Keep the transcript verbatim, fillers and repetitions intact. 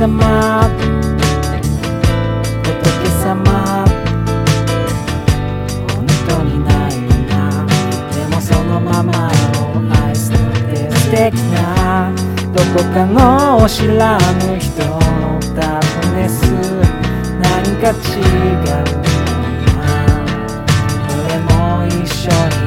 様仏様本当にないな。でもそのままを愛すって素敵な、どこかの知らぬ人のタフネス、何か違うな。俺も一緒に